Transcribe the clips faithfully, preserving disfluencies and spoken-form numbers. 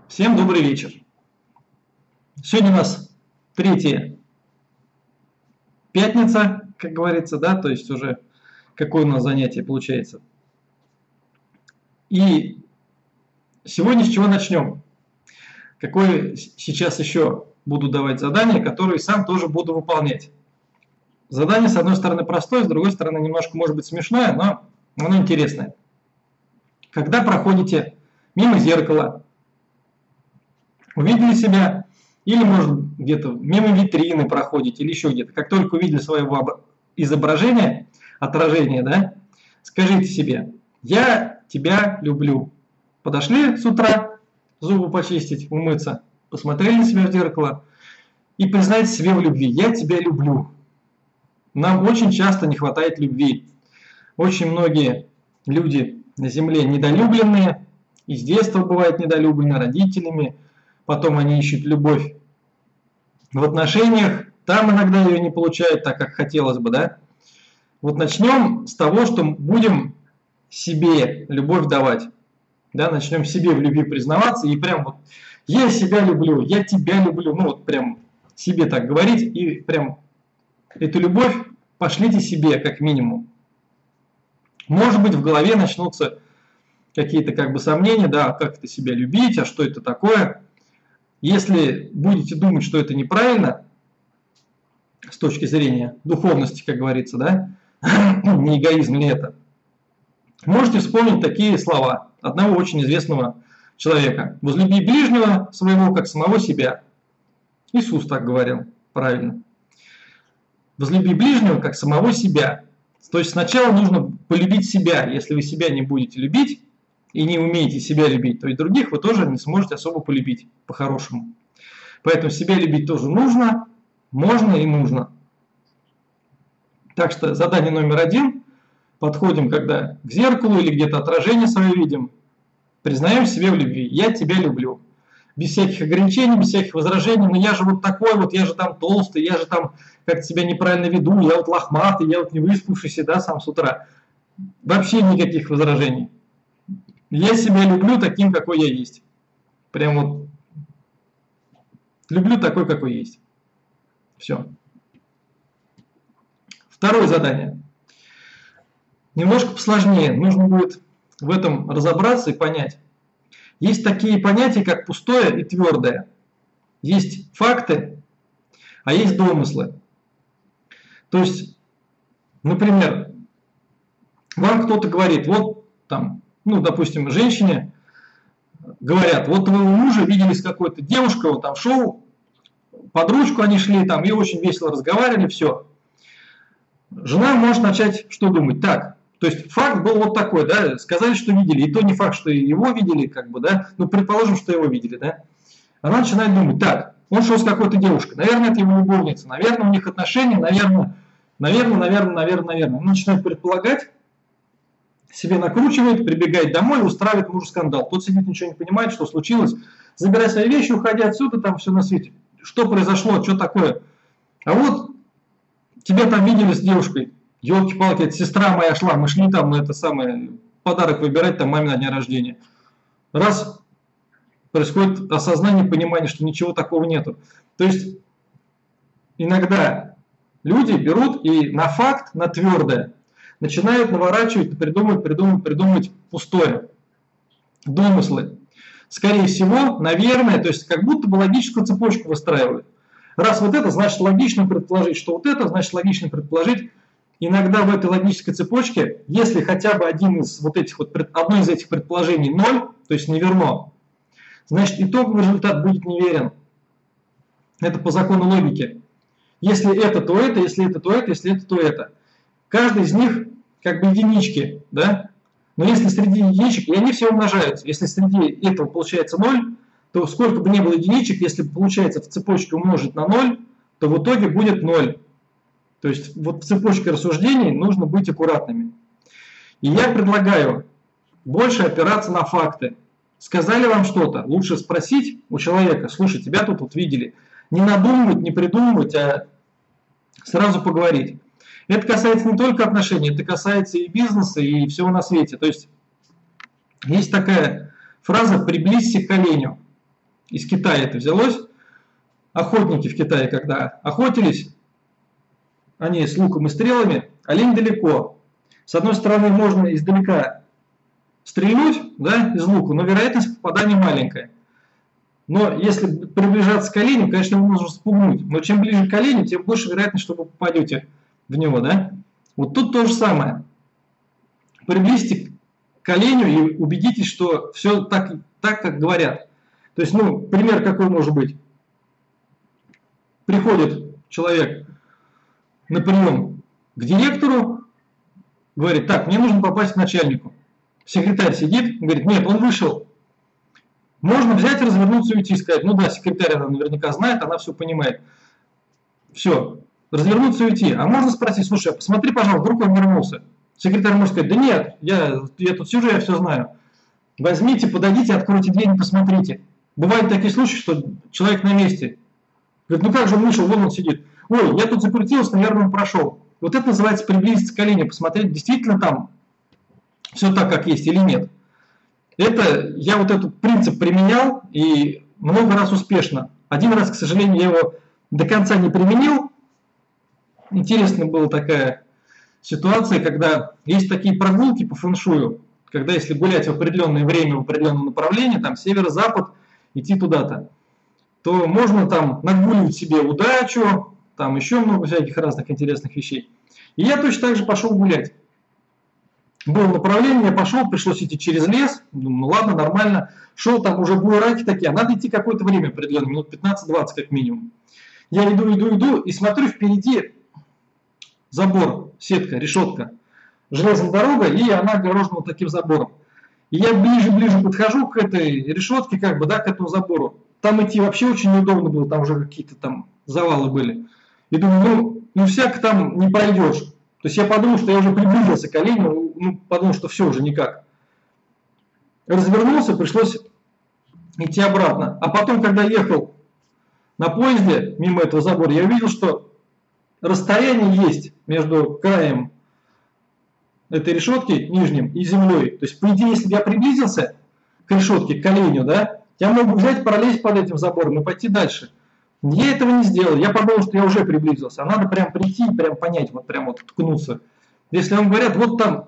Всем добрый вечер. Сегодня у нас третья пятница, как говорится, да, то есть уже какое у нас занятие получается. И сегодня с чего начнем? Какое сейчас еще буду давать задание, которое сам тоже буду выполнять. Задание, с одной стороны, простое, с другой стороны, немножко, может быть, смешное, но оно интересное. Когда проходите мимо зеркала, увидели себя, или, может, где-то мимо витрины проходите, или еще где-то, как только увидели своего изображения, отражения, да, скажите себе: «Я тебя люблю». Подошли с утра зубы почистить, умыться, посмотрели на себя в зеркало и признайте себе в любви: «Я тебя люблю». Нам очень часто не хватает любви. Очень многие люди на земле недолюбленные, и с детства бывают недолюблены родителями, потом они ищут любовь в отношениях, там иногда ее не получают так, как хотелось бы, да? Вот начнем с того, что будем себе любовь давать, да, начнем себе в любви признаваться и прям вот: «Я себя люблю, я тебя люблю», ну вот прям себе так говорить и прям эту любовь пошлите себе как минимум. Может быть, в голове начнутся какие-то как бы сомнения, да, как это себя любить, а что это такое. Если будете думать, что это неправильно, с точки зрения духовности, как говорится, да, не эгоизм ли это, можете вспомнить такие слова одного очень известного человека: «Возлюби ближнего своего, как самого себя». Иисус так говорил, правильно. Возлюби ближнего, как самого себя. То есть сначала нужно полюбить себя. Если вы себя не будете любить и не умеете себя любить, то и других вы тоже не сможете особо полюбить по-хорошему. Поэтому себя любить тоже нужно, можно и нужно. Так что задание номер один. Подходим, когда к зеркалу или где-то отражение свое видим, признаем себе в любви: «Я тебя люблю». Без всяких ограничений, без всяких возражений: «Ну я же вот такой вот, я же там толстый, я же там как-то себя неправильно веду, я вот лохматый, я вот не выспавшийся, да, сам с утра». Вообще никаких возражений. Я себя люблю таким, какой я есть. Прям вот люблю такой, какой есть. Все. Второе задание. Немножко посложнее. Нужно будет в этом разобраться и понять. Есть такие понятия, как пустое и твердое. Есть факты, а есть домыслы. То есть, например, вам кто-то говорит, вот там, ну, допустим, женщине говорят: «Вот твоего мужа видели с какой-то девушкой, вот там шоу, под ручку они шли, там, и очень весело разговаривали, все». Жена может начать что думать? Так, то есть факт был вот такой, да, сказали, что видели, и то не факт, что его видели, как бы, да, ну, предположим, что его видели, да. Она начинает думать: так, он шел с какой-то девушкой, наверное, это его любовница, наверное, у них отношения, наверное, наверное, наверное, наверное, наверное. Она начинает предполагать, себе накручивает, прибегает домой, устраивает мужу скандал. Тот сидит, ничего не понимает, что случилось, забирай свои вещи, уходи отсюда, там все на свете. Что произошло, что такое? А вот тебя там видели с девушкой. Елки-палки, это сестра моя шла, мы шли там на это самое, подарок выбирать там маме на день рождения. Раз происходит осознание, понимание, что ничего такого нету. То есть иногда люди берут и на факт, на твердое начинают наворачивать, придумывать, придумывать, придумывать пустое. Домыслы. Скорее всего, наверное, то есть как будто бы логическую цепочку выстраивают. Раз вот это, значит логично предположить, что вот это, значит логично предположить. Иногда в этой логической цепочке, если хотя бы один из вот этих вот, одно из этих предположений ноль, то есть неверно, значит итоговый результат будет неверен. Это по закону логики. Если это, то это, если это, то это, если это, то это. Каждый из них как бы единички, да? Но если среди единичек, и они все умножаются, если среди этого получается ноль, то сколько бы ни было единичек, если получается в цепочке умножить на ноль, то в итоге будет ноль. То есть вот в цепочке рассуждений нужно быть аккуратными. И я предлагаю больше опираться на факты. Сказали вам что-то, лучше спросить у человека: слушай, тебя тут вот видели. Не надумывать, не придумывать, а сразу поговорить. Это касается не только отношений, это касается и бизнеса, и всего на свете. То есть есть такая фраза: приблизься к оленю. из Китая это взялось. Охотники в Китае, когда охотились, они с луком и стрелами, олень далеко. С одной стороны, можно издалека стрельнуть, да, из лука, но вероятность попадания маленькая. Но если приближаться к оленю, конечно, его нужно спугнуть. Но чем ближе к оленю, тем больше вероятность, что вы попадете в него, да. Вот тут то же самое. Приблизьте к оленю и убедитесь, что все так, так, как говорят. То есть, ну, пример какой может быть. Приходит человек на прием к директору, говорит, так, мне нужно попасть к начальнику. Секретарь сидит, говорит, нет, он вышел. Можно взять, развернуться и уйти, сказать, ну да, секретарь она наверняка знает, она все понимает. Все, развернуться и уйти. А можно спросить, слушай, а посмотри, пожалуйста, вдруг он вернулся. Секретарь может сказать, да нет, я, я тут сижу, я все знаю. Возьмите, подойдите, откройте дверь и посмотрите. Бывают такие случаи, что человек на месте. Говорит, ну как же он вышел, вон он сидит. Ой, я тут закрутился, наверное, он прошел. Вот это называется приблизиться к оленю, посмотреть, действительно там все так, как есть или нет. Это, я вот этот принцип применял и много раз успешно. Один раз, к сожалению, я его до конца не применил. Интересная была такая ситуация, когда есть такие прогулки по фэншую, когда если гулять в определенное время, в определенном направлении, там северо-запад, идти туда-то, то можно там нагуливать себе удачу, там еще много всяких разных интересных вещей. И я точно так же пошел гулять. Было направление, я пошел, пришлось идти через лес, думаю, ну ладно, нормально. Шел, там уже буераки такие, а надо идти какое-то время определенное, минут пятнадцать-двадцать как минимум. Я иду, иду, иду, и смотрю, впереди забор, сетка, решетка, железная дорога, и она огорожена вот таким забором. И я ближе-ближе подхожу к этой решетке, как бы, да, к этому забору. Там идти вообще очень неудобно было, там уже какие-то там завалы были. И думаю, ну, ну всяко там не пройдешь. То есть я подумал, что я уже приблизился к оленю, ну, подумал, что все уже никак. Развернулся, пришлось идти обратно. А потом, когда ехал на поезде мимо этого забора, я увидел, что расстояние есть между краем этой решетки нижним и землей. То есть, по идее, если бы я приблизился к решетке, к оленю, да, я мог бы взять, пролезть под этим забором и пойти дальше. Я этого не сделал. Я подумал, что я уже приблизился. А надо прям прийти и прям понять, вот прям вот ткнуться. Если вам говорят, вот там,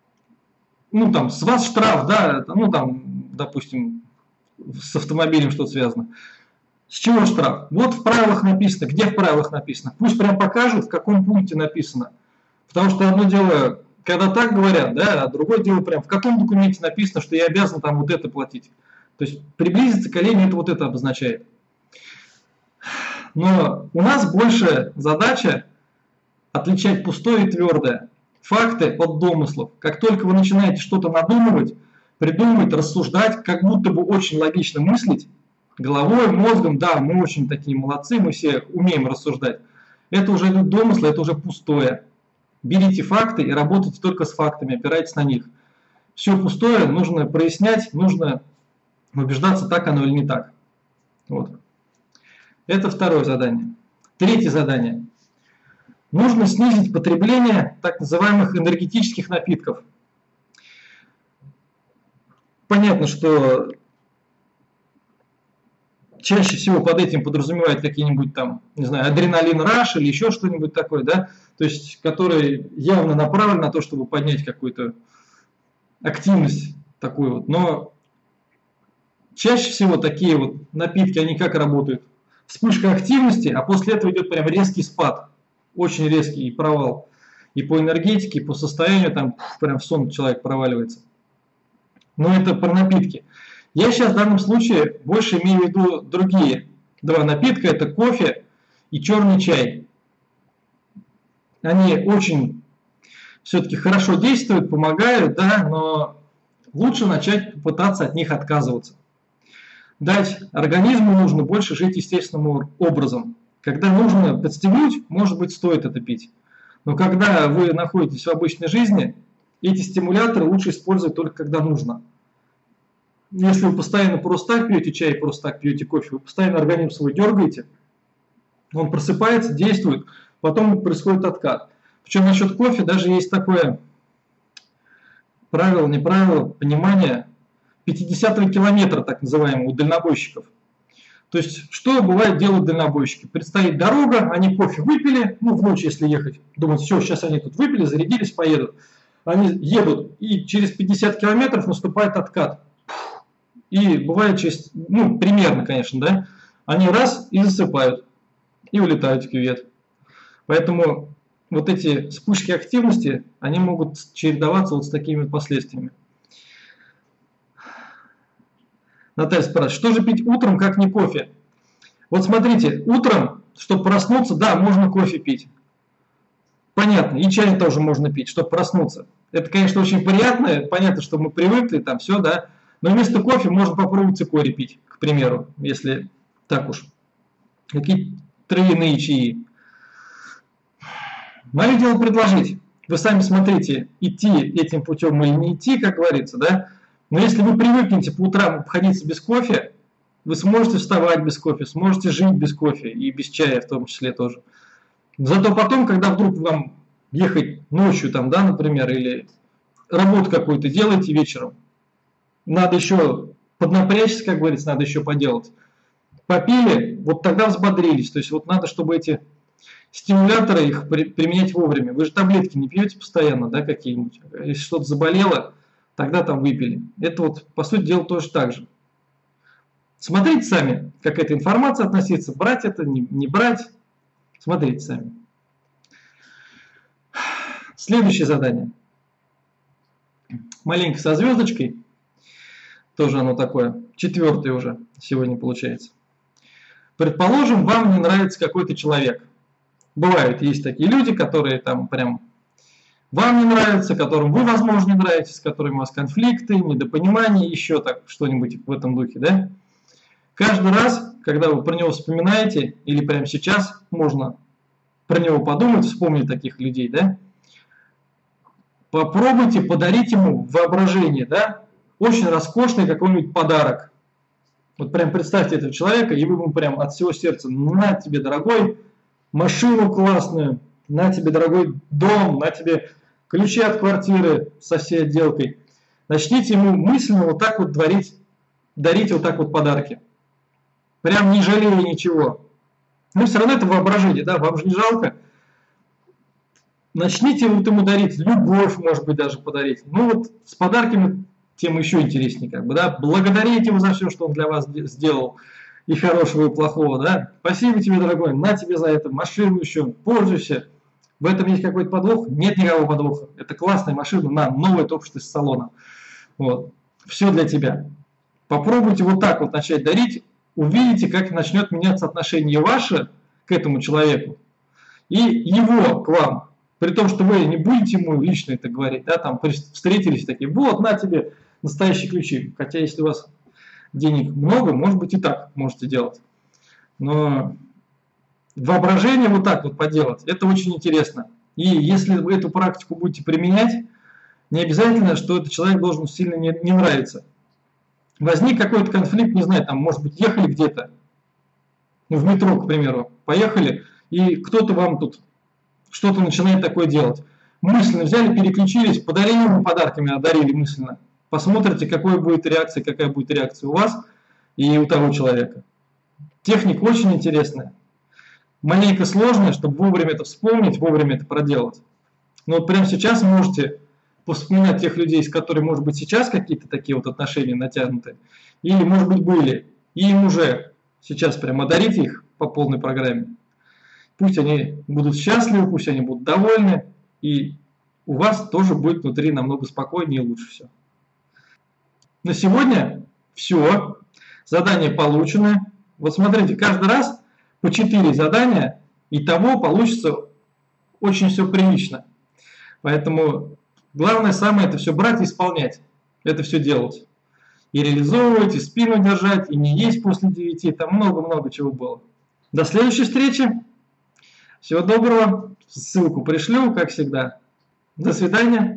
ну там, с вас штраф, да, ну там, допустим, с автомобилем что-то связано. С чего штраф? Вот в правилах написано. Где в правилах написано? Пусть прям покажут, в каком пункте написано. Потому что одно дело, когда так говорят, да, а другое дело прям, в каком документе написано, что я обязан там вот это платить. То есть приблизиться к оленю, это вот это обозначает. Но у нас больше задача отличать пустое и твердое. Факты от домыслов. Как только вы начинаете что-то надумывать, придумывать, рассуждать, как будто бы очень логично мыслить, головой, мозгом, да, мы очень такие молодцы, мы все умеем рассуждать. Это уже идут домыслы, это уже пустое. Берите факты и работайте только с фактами, опирайтесь на них. Все пустое нужно прояснять, нужно убеждаться, так оно или не так. Вот. Это второе задание. Третье задание. Нужно снизить потребление так называемых энергетических напитков. Понятно, что чаще всего под этим подразумевают какие-нибудь там, не знаю, адреналин раш или еще что-нибудь такое, да, то есть, который явно направлен на то, чтобы поднять какую-то активность такую вот. Но чаще всего такие вот напитки, они как работают? Вспышка активности, а после этого идет прям резкий спад, очень резкий провал. И по энергетике, и по состоянию, там прям в сон человек проваливается. Но это про напитки. Я сейчас в данном случае больше имею в виду другие два напитка, это кофе и черный чай. Они очень все-таки хорошо действуют, помогают, да, но лучше начать пытаться от них отказываться. Дать организму нужно больше жить естественным образом. Когда нужно подстегнуть, может быть, стоит это пить. Но когда вы находитесь в обычной жизни, эти стимуляторы лучше использовать только когда нужно. Если вы постоянно просто так пьете чай, просто так пьете кофе, вы постоянно организм свой дергаете, он просыпается, действует, потом происходит откат. Причем насчет кофе даже есть такое правило, не правило, понимание пятидесятого километра, так называемого, у дальнобойщиков. То есть, что бывает делают дальнобойщики? Предстоит дорога, они кофе выпили, ну, в ночь, если ехать, думают, все, сейчас они тут выпили, зарядились, поедут. Они едут, и через пятьдесят километров наступает откат. И бывает через, ну, примерно, конечно, да, они раз и засыпают, и улетают в кювет. Поэтому вот эти вспышки активности, они могут чередоваться вот с такими последствиями. Наталья спрашивает, что же пить утром, как не кофе? Вот смотрите, утром, чтобы проснуться, да, можно кофе пить. Понятно, и чай тоже можно пить, чтобы проснуться. Это, конечно, очень приятно, понятно, что мы привыкли, там все, да. Но вместо кофе можно попробовать цикорий пить, к примеру, если так уж. Какие травяные чаи. Мое дело предложить. Вы сами смотрите, идти этим путем или не идти, как говорится, да. Но если вы привыкнете по утрам обходиться без кофе, вы сможете вставать без кофе, сможете жить без кофе и без чая в том числе тоже. Зато потом, когда вдруг вам ехать ночью, там, да, например, или работу какую-то делаете вечером, надо еще поднапрячься, как говорится, надо еще поделать. Попили, вот тогда взбодрились. То есть вот надо, чтобы эти стимуляторы, их при, применять вовремя. Вы же таблетки не пьете постоянно, да, какие-нибудь. Если что-то заболело, тогда там выпили. Это вот, по сути дела, тоже так же. Смотрите сами, как эта информация относится, брать это, не, не брать. Смотрите сами. Следующее задание. Маленько со звездочкой. Тоже оно такое. Четвертое уже сегодня получается. Предположим, вам не нравится какой-то человек. Бывают, есть такие люди, которые там прям вам не нравятся, которым вы, возможно, не нравитесь, с которыми у вас конфликты, недопонимания, еще так что-нибудь в этом духе, да? Каждый раз, когда вы про него вспоминаете, или прямо сейчас можно про него подумать, вспомнить таких людей, да? Попробуйте подарить ему воображение, да? Очень роскошный какой-нибудь подарок. Вот прям представьте этого человека, и вы ему прям от всего сердца: на тебе, дорогой, машину классную, на тебе, дорогой, дом, на тебе ключи от квартиры со всей отделкой. Начните ему мысленно вот так вот дарить, дарить вот так вот подарки. Прям не жалея ничего. Но все равно это воображение, да, вам же не жалко. Начните вот ему дарить любовь, может быть, даже подарить. Ну вот с подарками тем еще интереснее, как бы, да. Благодарите его за все, что он для вас сделал, и хорошего, и плохого, да. Спасибо тебе, дорогой, на тебе за это машину еще, пользуйся. В этом есть какой-то подвох? Нет никакого подвоха. Это классная машина, на, новая, только что из салона. Вот. Все для тебя. Попробуйте вот так вот начать дарить, увидите, как начнет меняться отношение ваше к этому человеку и его к вам. При том, что вы не будете ему лично это говорить, да, там встретились такие: вот, на тебе настоящие ключи. Хотя, если у вас денег много, может быть, и так можете делать. Но воображение вот так вот поделать, это очень интересно. И если вы эту практику будете применять, не обязательно, что этот человек должен сильно не, не нравиться. Возник какой-то конфликт, не знаю, там, может быть, ехали где-то, ну, в метро, к примеру, поехали, и кто-то вам тут что-то начинает такое делать. Мысленно взяли, переключились, подарили ему подарками, одарили мысленно. Посмотрите, какой будет реакция, какая будет реакция у вас и у того человека. Техника очень интересная. Маленько сложная, чтобы вовремя это вспомнить, вовремя это проделать. Но вот прямо сейчас можете вспоминать тех людей, с которыми, может быть, сейчас какие-то такие вот отношения натянуты, или, может быть, были, и им уже сейчас прямо одарите их по полной программе. Пусть они будут счастливы, пусть они будут довольны, и у вас тоже будет внутри намного спокойнее и лучше все. На сегодня все. Задания получены. Вот смотрите, каждый раз по четыре задания, и того получится очень все прилично. Поэтому главное самое — это все брать и исполнять. Это все делать. И реализовывать, и спину держать, и не есть после девяти. Там много-много чего было. До следующей встречи. Всего доброго. Ссылку пришлю, как всегда. До свидания.